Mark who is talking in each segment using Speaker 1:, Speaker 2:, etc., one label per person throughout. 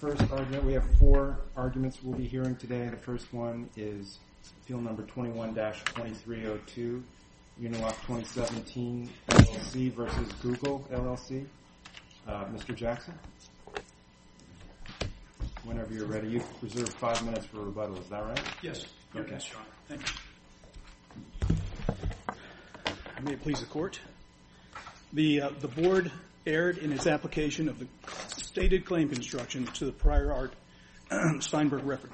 Speaker 1: First argument, we have 4 arguments we'll be hearing today. The first one is appeal number 21-2302, Uniloc 2017 LLC versus Google LLC. Mr. Jackson, whenever you're ready. You've reserved 5 minutes for rebuttal, is that right?
Speaker 2: Yes.
Speaker 1: Okay.
Speaker 2: Yes, Your Honor. Thank you. May it please the Court. The Board erred in its application of the stated claim construction to the prior art Steinberg reference.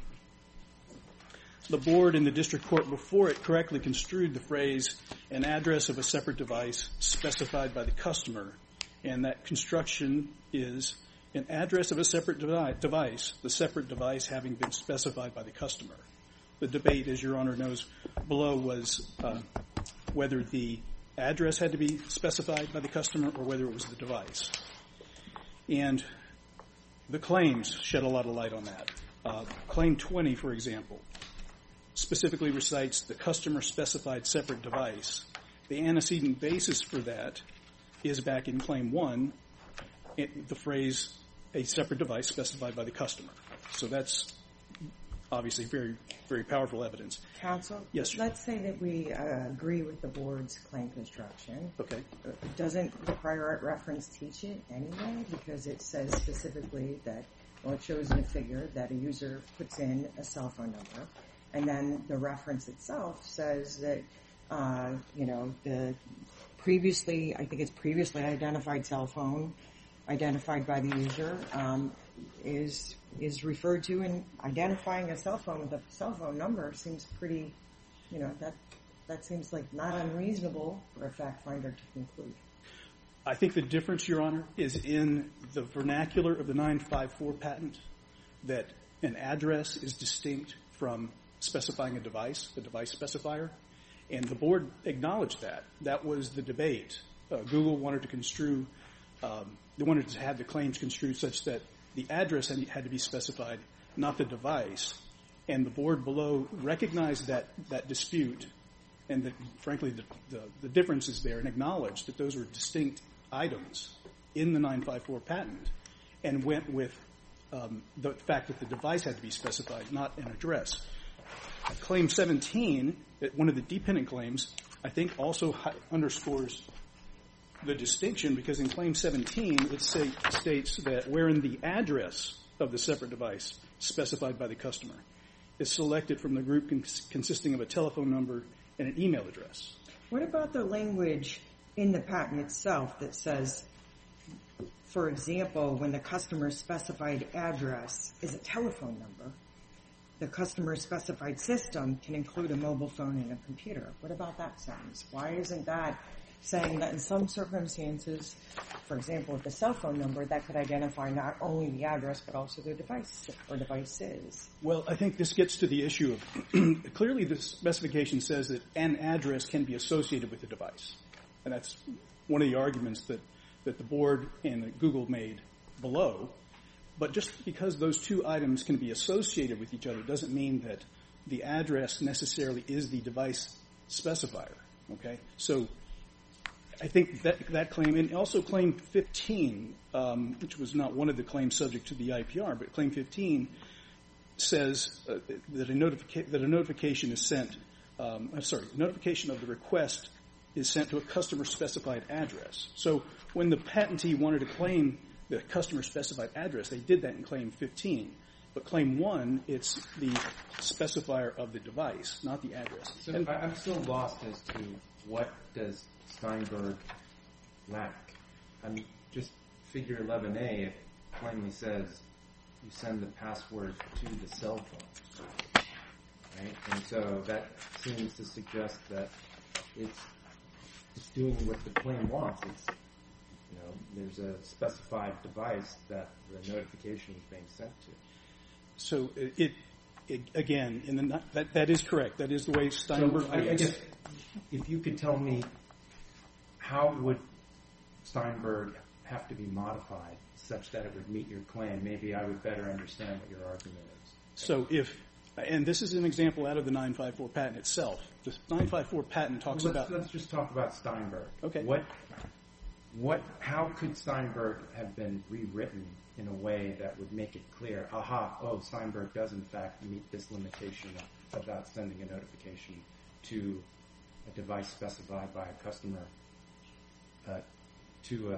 Speaker 2: The Board and the District Court before it correctly construed the phrase an address of a separate device specified by the customer, and that construction is an address of a separate device, the separate device having been specified by the customer. The debate, as Your Honor knows below, was whether the address had to be specified by the customer or whether it was the device. And the claims shed a lot of light on that. Claim 20, for example, specifically recites the customer-specified separate device. The antecedent basis for that is back in Claim 1, the phrase a separate device specified by the customer. So that's obviously very, very powerful evidence.
Speaker 3: Counsel?
Speaker 2: Yes, sir.
Speaker 3: Let's say that we agree with the Board's claim construction.
Speaker 2: Okay.
Speaker 3: Doesn't the prior art reference teach it anyway? Because it says specifically that, well, it shows in a figure that a user puts in a cell phone number, and then the reference itself says that, the previously identified cell phone identified by the user is referred to, and identifying a cell phone with a cell phone number seems pretty, that seems like not unreasonable for a fact finder to conclude.
Speaker 2: I think the difference, Your Honor, is in the vernacular of the 954 patent, that an address is distinct from specifying a device, the device specifier, and the Board acknowledged that. That was the debate. Google wanted to construe, they wanted to have the claims construed such that the address had to be specified, not the device, and the Board below recognized that dispute, and that, frankly, the difference is there, and acknowledged that those were distinct items in the 954 patent, and went with the fact that the device had to be specified, not an address. Claim 17, one of the dependent claims, I think also underscores the distinction, because in Claim 17 it states that wherein the address of the separate device specified by the customer is selected from the group consisting of a telephone number and an email address.
Speaker 3: What about the language in the patent itself that says, for example, when the customer specified address is a telephone number, the customer specified system can include a mobile phone and a computer? What about that sentence? Why isn't that saying that in some circumstances, for example, with the cell phone number, that could identify not only the address but also the device or devices?
Speaker 2: Well, I think this gets to the issue of clearly the specification says that an address can be associated with the device. And that's one of the arguments that the Board and Google made below. But just because those two items can be associated with each other doesn't mean that the address necessarily is the device specifier. Okay? So I think that claim, and also Claim 15, which was not one of the claims subject to the IPR, but Claim 15 says that a notification is sent, notification of the request is sent to a customer-specified address. So when the patentee wanted to claim the customer-specified address, they did that in Claim 15. But Claim 1, it's the specifier of the device, not the address.
Speaker 1: So I'm still lost as to what does Steinberg lack. I mean, just Figure 11A, it plainly says you send the password to the cell phone, right? And so that seems to suggest that it's doing what the claim wants. It's, there's a specified device that the notification is being sent to.
Speaker 2: So again, that is correct. That is the way Steinberg.
Speaker 1: So I guess if you could tell me, how would Steinberg have to be modified such that it would meet your claim? Maybe I would better understand what your argument is.
Speaker 2: So and this is an example out of the 954 patent itself. The 954 patent talks about.
Speaker 1: Let's just talk about Steinberg.
Speaker 2: Okay.
Speaker 1: How could Steinberg have been rewritten in a way that would make it clear, Steinberg does in fact meet this limitation about sending a notification to a device specified by a customer to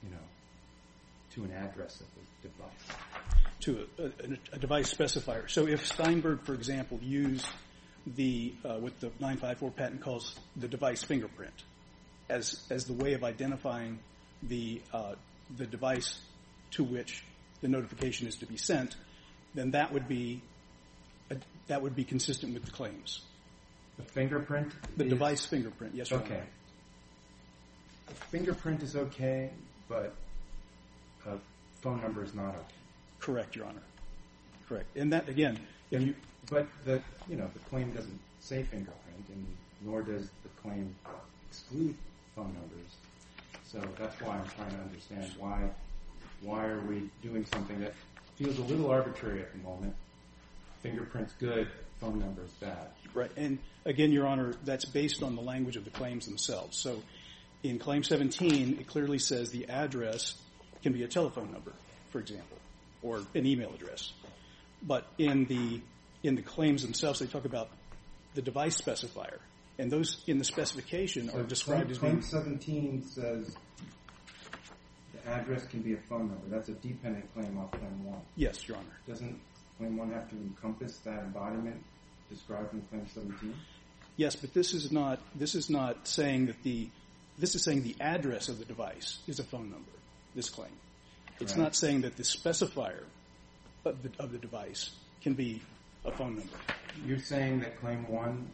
Speaker 1: an address of the device.
Speaker 2: To a device specifier. So if Steinberg, for example, used what the 954 patent calls the device fingerprint as the way of identifying the device to which the notification is to be sent, then that would be consistent with the claims.
Speaker 1: The fingerprint?
Speaker 2: The device fingerprint, yes, Your Honor.
Speaker 1: Okay. A fingerprint is okay, but a phone number is not okay.
Speaker 2: Correct, Your Honor. Correct. And that, again,
Speaker 1: but the claim doesn't say fingerprint, and nor does the claim exclude phone numbers. So that's why I'm trying to understand why are we doing something that feels a little arbitrary at the moment. Fingerprint's good, phone number's bad.
Speaker 2: Right. And again, Your Honor, that's based on the language of the claims themselves. So in Claim 17, it clearly says the address can be a telephone number, for example, or an email address. But in the claims themselves, they talk about the device specifier. And those in the specification are described as being...
Speaker 1: Claim 17 says the address can be a phone number. That's a dependent claim off Claim 1.
Speaker 2: Yes, Your Honor.
Speaker 1: Doesn't Claim 1 have to encompass that embodiment described in Claim 17?
Speaker 2: Yes, but this is not saying that this is saying the address of the device is a phone number, this claim. It's not saying that the specifier of the device can be a phone number.
Speaker 1: You're saying that Claim 1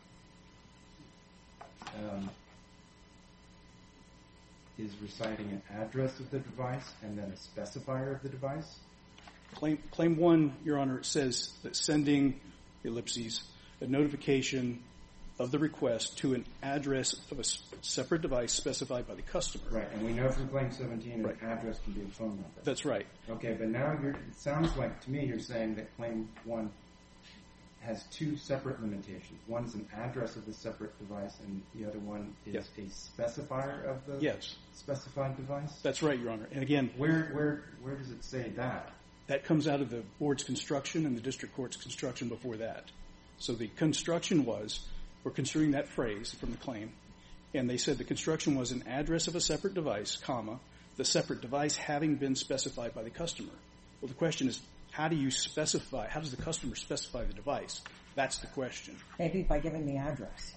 Speaker 1: is reciting an address of the device and then a specifier of the device?
Speaker 2: Claim 1, Your Honor, says that sending, ellipses, a notification of the request to an address of a separate device specified by the customer.
Speaker 1: Right, and we know from Claim 17 an address can be a phone number.
Speaker 2: That's right.
Speaker 1: Okay, but now it sounds like to me you're saying that Claim 1 has two separate limitations. One's an address of the separate device, and the other one is a specifier of the specified device?
Speaker 2: That's right, Your Honor. And again...
Speaker 1: Where does it say that?
Speaker 2: That comes out of the board's construction and the district court's construction before that. So the construction was, we're construing that phrase from the claim, and they said the construction was an address of a separate device, comma, the separate device having been specified by the customer. Well, the question is, how does the customer specify the device? That's the question.
Speaker 3: Maybe by giving the address.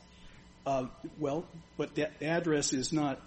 Speaker 2: But the address is not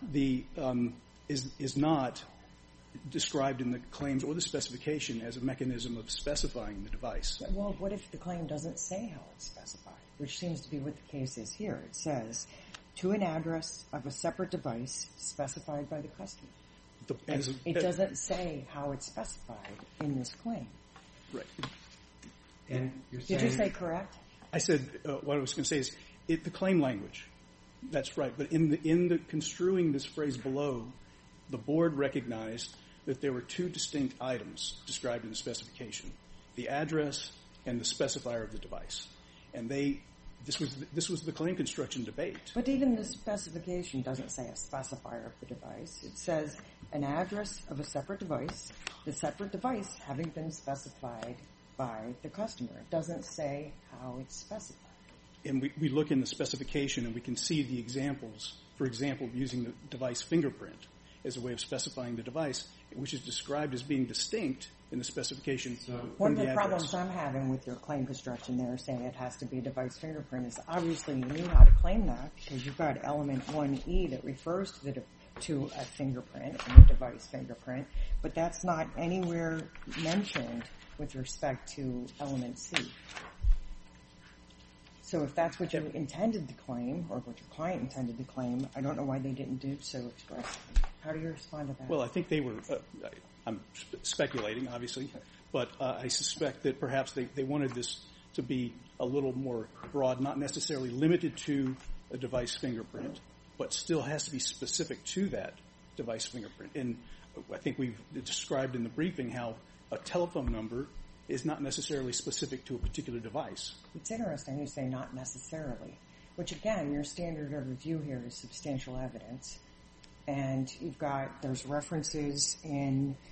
Speaker 2: is not described in the claims or the specification as a mechanism of specifying the device.
Speaker 3: Well, what if the claim doesn't say how it's specified, which seems to be what the case is here? It says, to an address of a separate device specified by the customer. It doesn't say how it's specified in this claim.
Speaker 2: Right.
Speaker 1: And you're saying...
Speaker 3: Did you say correct?
Speaker 2: I said, what I was going to say is, the claim language. That's right. But in the construing this phrase below, the board recognized that there were two distinct items described in the specification, the address and the specifier of the device. And this was the claim construction debate.
Speaker 3: But even the specification doesn't say a specifier of the device. It says an address of a separate device, the separate device having been specified by the customer. It doesn't say how it's specified.
Speaker 2: And we look in the specification and we can see the examples, for example, using the device fingerprint as a way of specifying the device, which is described as being distinct in the specification from the address.
Speaker 3: One of the problems I'm having with your claim construction there, saying it has to be a device fingerprint, is obviously you knew how to claim that because you've got element 1E that refers to a fingerprint and a device fingerprint, but that's not anywhere mentioned with respect to element C. So if that's what you intended to claim, or what your client intended to claim, I don't know why they didn't do so expressly. How do you respond to that?
Speaker 2: Well, I think they were, I'm speculating, obviously, but I suspect that perhaps they wanted this to be a little more broad, not necessarily limited to a device fingerprint, but still has to be specific to that device fingerprint. And I think we've described in the briefing how a telephone number is not necessarily specific to a particular device.
Speaker 3: It's interesting you say not necessarily, which again, your standard of review here is substantial evidence. And there's references in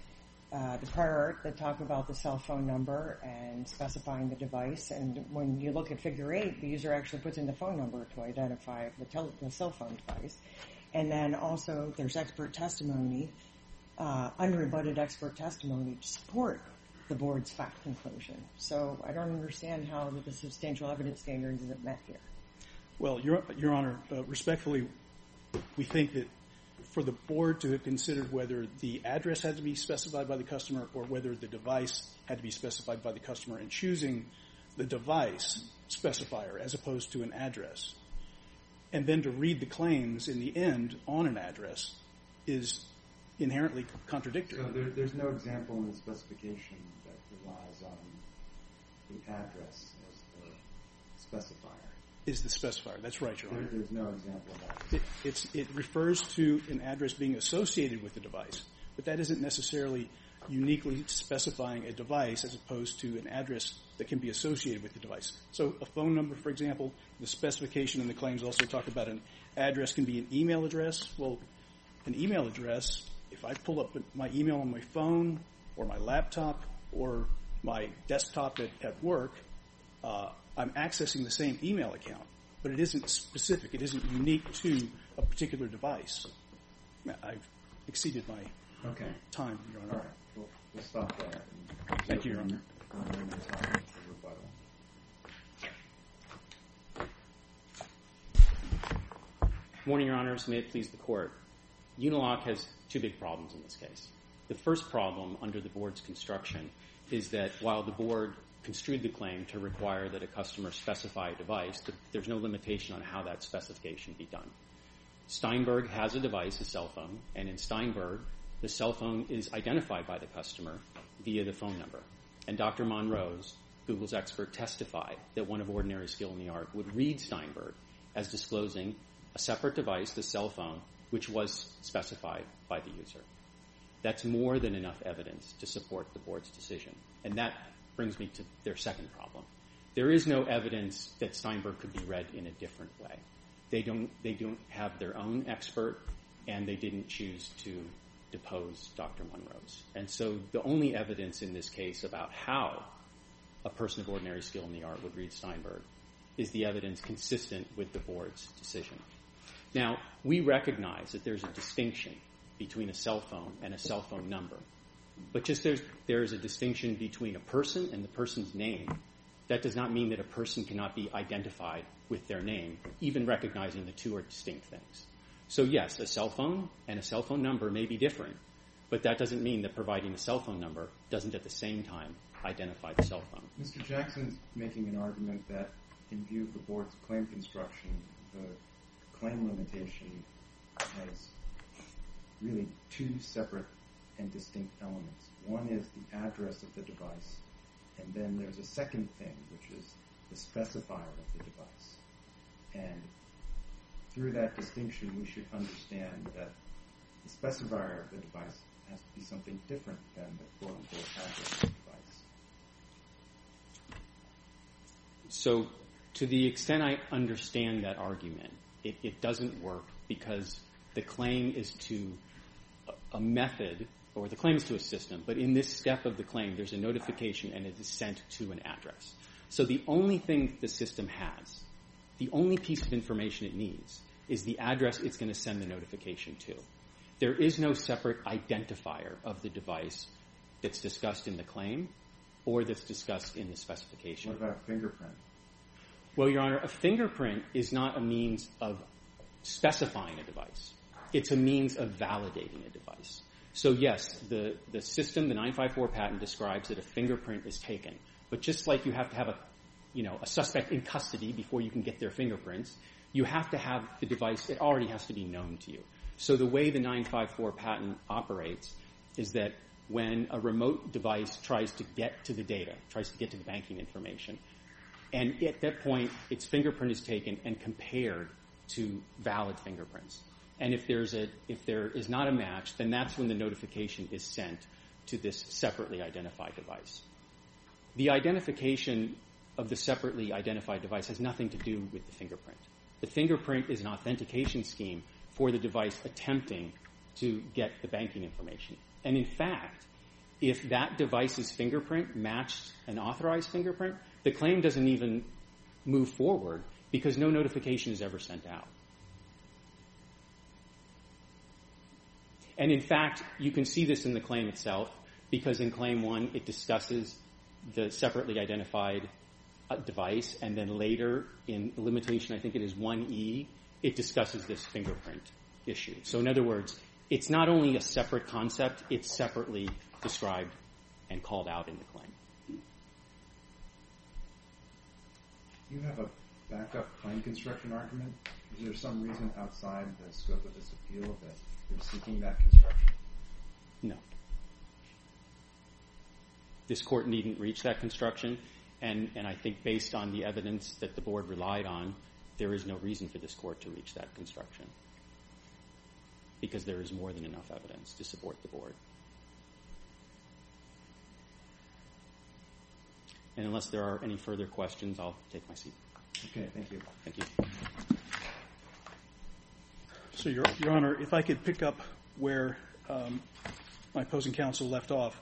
Speaker 3: the prior art that talk about the cell phone number and specifying the device. And when you look at Figure 8, the user actually puts in the phone number to identify the cell phone device. And then also there's expert testimony, unrebutted expert testimony to support the board's fact conclusion. So I don't understand how the substantial evidence standard isn't met here.
Speaker 2: Well, Your Honor, respectfully, we think that for the board to have considered whether the address had to be specified by the customer or whether the device had to be specified by the customer, and choosing the device specifier as opposed to an address, and then to read the claims in the end on an address is inherently contradictory.
Speaker 1: So there's no example in the specification that relies on the address as the specifier.
Speaker 2: Is the specifier. That's right, Your Honor.
Speaker 1: There's no example of that.
Speaker 2: It refers to an address being associated with the device, but that isn't necessarily uniquely specifying a device as opposed to an address that can be associated with the device. So a phone number, for example, the specification and the claims also talk about an address can be an email address. Well, an email address, if I pull up my email on my phone or my laptop or my desktop at work, I'm accessing the same email account, but it isn't specific. It isn't unique to a particular device. I've exceeded my time, Your Honor.
Speaker 1: All right. We'll stop there.
Speaker 2: Thank you, Your Honor.
Speaker 4: Morning, Your Honors. May it please the Court. Uniloc has two big problems in this case. The first problem under the board's construction is that while the board construed the claim to require that a customer specify a device, there's no limitation on how that specification be done. Steinberg has a device, a cell phone, and in Steinberg, the cell phone is identified by the customer via the phone number. And Dr. Monrose, Google's expert, testified that one of ordinary skill in the art would read Steinberg as disclosing a separate device, the cell phone, which was specified by the user. That's more than enough evidence to support the board's decision. And that brings me to their second problem. There is no evidence that Steinberg could be read in a different way. They don't have their own expert, and they didn't choose to depose Dr. Monrose. And so the only evidence in this case about how a person of ordinary skill in the art would read Steinberg is the evidence consistent with the board's decision. Now, we recognize that there's a distinction between a cell phone and a cell phone number. But just there is a distinction between a person and the person's name. That does not mean that a person cannot be identified with their name, even recognizing the two are distinct things. So yes, a cell phone and a cell phone number may be different, but that doesn't mean that providing a cell phone number doesn't at the same time identify the cell phone.
Speaker 1: Mr. Jackson's making an argument that in view of the board's claim construction, the claim limitation has really two separate and distinct elements. One is the address of the device, and then there's a second thing, which is the specifier of the device. And through that distinction, we should understand that the specifier of the device has to be something different than the quote-unquote address of the device.
Speaker 4: So to the extent I understand that argument, it doesn't work because the claim is to a method, or the claim is to a system, but in this step of the claim, there's a notification and it is sent to an address. So the only thing the system has, the only piece of information it needs, is the address it's going to send the notification to. There is no separate identifier of the device that's discussed in the claim or that's discussed in the specification.
Speaker 1: What about a fingerprint?
Speaker 4: Well, Your Honor, a fingerprint is not a means of specifying a device. It's a means of validating a device. So yes, the system, the 954 patent describes that a fingerprint is taken. But just like you have to have a suspect in custody before you can get their fingerprints, you have to have the device, it already has to be known to you. So the way the 954 patent operates is that when a remote device tries to get to the data, tries to get to the banking information, and at that point, its fingerprint is taken and compared to valid fingerprints. And if there is not a match, then that's when the notification is sent to this separately identified device. The identification of the separately identified device has nothing to do with the fingerprint. The fingerprint is an authentication scheme for the device attempting to get the banking information. And in fact, if that device's fingerprint matched an authorized fingerprint, the claim doesn't even move forward because no notification is ever sent out. And in fact, you can see this in the claim itself, because in Claim 1, it discusses the separately identified device, and then later in limitation, I think it is 1E, it discusses this fingerprint issue. So in other words, it's not only a separate concept, it's separately described and called out in the claim.
Speaker 1: You have a backup claim construction argument? Is there some reason outside the scope of this appeal that you're seeking that construction?
Speaker 4: No. This court needn't reach that construction, and I think based on the evidence that the board relied on, there is no reason for this court to reach that construction, because there is more than enough evidence to support the board. And unless there are any further questions, I'll take my seat.
Speaker 1: Okay, thank you.
Speaker 4: Thank you.
Speaker 2: So, Your Honor, if I could pick up where my opposing counsel left off.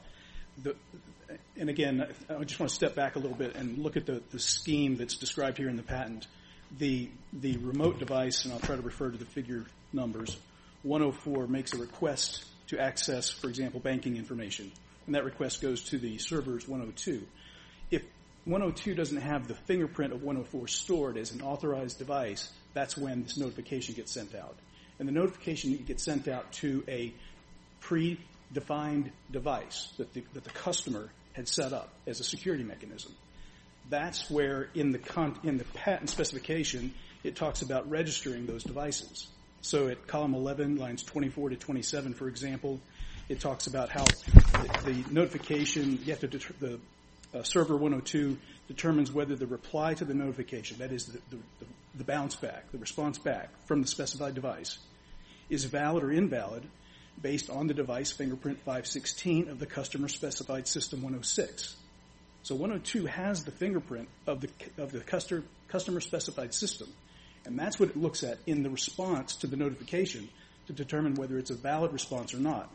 Speaker 2: And again, I just want to step back a little bit and look at the scheme that's described here in the patent. The remote device, and I'll try to refer to the figure numbers, 104 makes a request to access, for example, banking information. And that request goes to the servers 102. If 102 doesn't have the fingerprint of 104 stored as an authorized device, that's when this notification gets sent out. And the notification gets sent out to a predefined device that the customer had set up as a security mechanism. That's where in the patent specification it talks about registering those devices. So at column 11, lines 24 to 27, for example, it talks about how the notification, the server 102 determines whether the reply to the notification, that is the bounce back, the response back from the specified device, is valid or invalid based on the device fingerprint 516 of the customer specified system 106. So 102 has the fingerprint of the customer specified system, and that's what it looks at in the response to the notification to determine whether it's a valid response or not.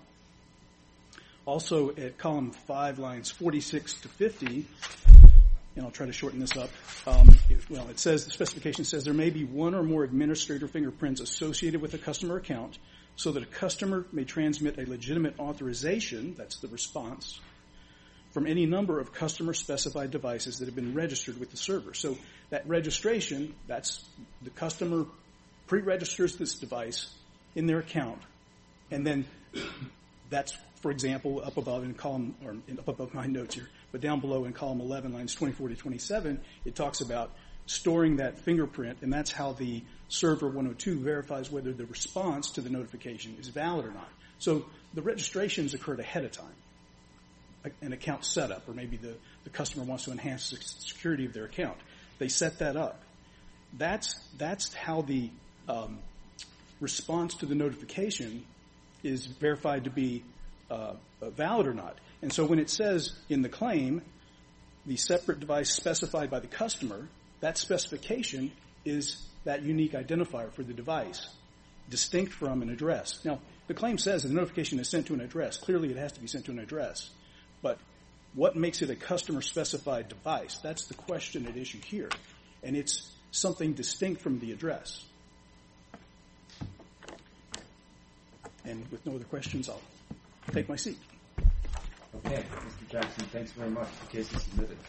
Speaker 2: Also at column 5, lines 46 to 50, and I'll try to shorten this up, it says, the specification says there may be one or more administrator fingerprints associated with a customer account so that a customer may transmit a legitimate authorization, that's the response, from any number of customer-specified devices that have been registered with the server. So that registration, that's the customer pre-registers this device in their account, and then that's, for example, up above in column, or up above my notes here, but down below in column 11, lines 24 to 27, it talks about storing that fingerprint, and that's how the server 102 verifies whether the response to the notification is valid or not. So the registrations occurred ahead of time, an account setup, or maybe the customer wants to enhance the security of their account. They set that up. That's how the response to the notification is verified to be valid or not. And so when it says in the claim, the separate device specified by the customer, that specification is that unique identifier for the device, distinct from an address. Now, the claim says the notification is sent to an address. Clearly, it has to be sent to an address. But what makes it a customer-specified device? That's the question at issue here. And it's something distinct from the address. And with no other questions, I'll take my seat.
Speaker 1: Okay, Mr. Jackson, thanks very much. The case is submitted.